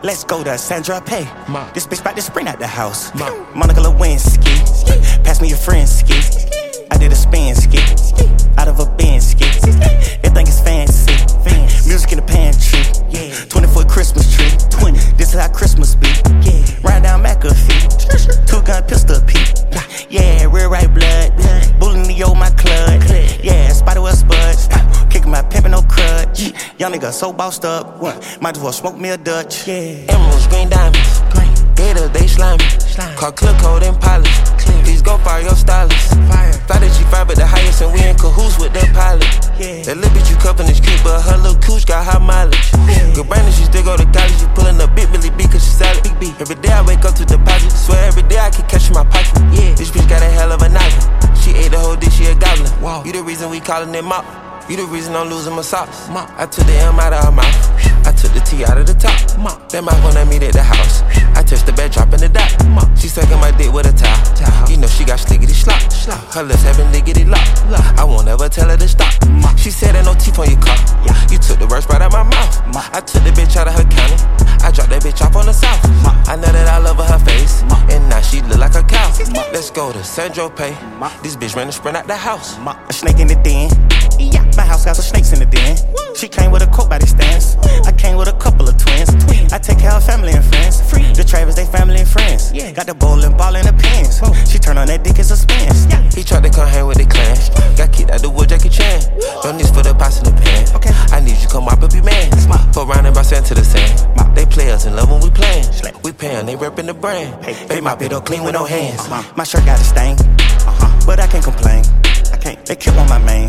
Let's go to Sandra Pay. This bitch bout to sprint out the house. Monica Lewinsky. Pass me your friend ski. I did a spin ski. Out of a bin ski. Everything is fancy. Music in the pantry. 20-foot Christmas tree. This is how Christmas be. Ride down McAfee. 2-gun pistol peep. Yeah, real right blood. Bullying the old my club. Yeah, Spider West buds. Kicking my pimpin' no crutch. Young nigga so bossed up. Might as well smoke me a Dutch. Emeralds, green diamonds. Gators, they slimy. Call clear code and polish. Please go fire your stylist. Fly the G5 at the highest and we in cahoots with the pilot. That little bitch you cuffin' is cute, but her little cooch got high mileage. Good Brandon, she still go to college. You pullin' up big Billy B cause she solid. Every day I wake up to deposit. Swear every day I can catch in my pocket. This bitch got a hell of a noggin. She ate the whole dish, she a goblin. You the reason we callin' it mop. You the reason I'm losing my socks. I took the M out of her mouth. I took the T out of the top. That mouth wanna meet at the house. I touched the bed, dropping the dot. She sucking my dick with a towel. You know she got slickety slop. Her lips having lickety lock. I won't ever tell her to stop. She said ain't no teeth on your car. You took the worst right out my mouth. I took the bitch out of her county. I dropped that bitch off on the south. I know that I love her face, and now she look like a cow. Let's go to Sandro Pay. This bitch ran to sprint out the house. A snake in the den. My house got some snakes in the den. She came with a coat by the stands. I came with a couple of twins. I take care of family and friends. The Travers, they family and friends. Got the bowling ball in the pins. She turn on that dick, it's a spins. He tried to come hang with the clan. Got kicked out the wood, Jackie Chan. Don't need for the pots in the pan. I need you come up and be man. Fuck around and brought sand to the sand. They play us in love when we playin'. We payin', they reppin' the brand. They mop it up clean with no hands. My shirt got a stain, but I can't complain. They killed on my main.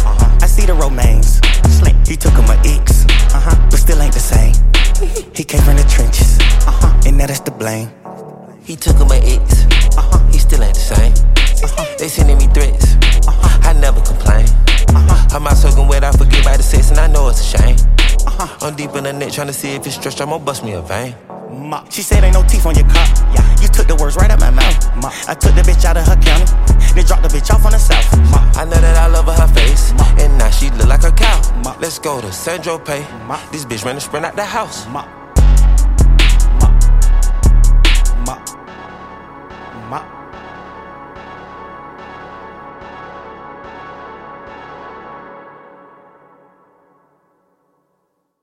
I see the romaines. He took him my ex, but still ain't the same. He came from the trenches, and now that's the blame. He took him my ex, he still ain't the same. They sending me threats, I never complain. Her mouth soaking wet, I forget about the sex, and I know it's a shame. I'm deep in the net trying to see if it's stretched, I'ma bust me a vein. She said ain't no teeth on your car. You took the words right out my mouth. I took the bitch out of her county, then dropped the bitch off on the south. I know that I love her face, and now she look like a cow. Let's go to Sandro Pay. This bitch ran to sprint out the house.